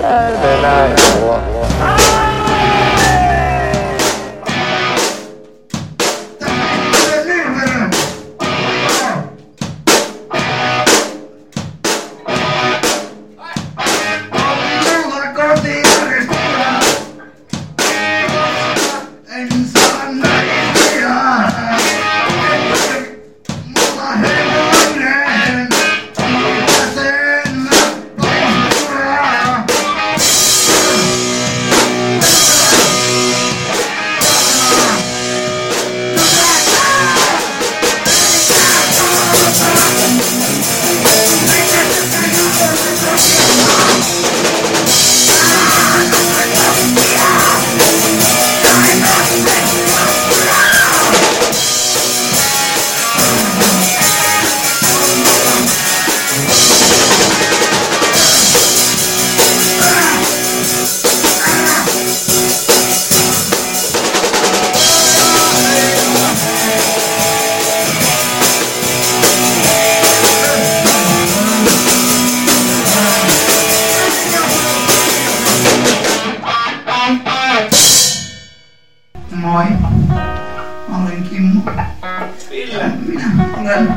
Moi. Mä olen Kimmo. Ville. Minä olen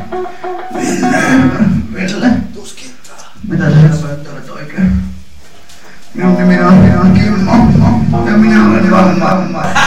Ville. Tuskittaa. Mitä sä helpoittelet oikein? Minun nimi on Kimmo. Ja minä olen vamma.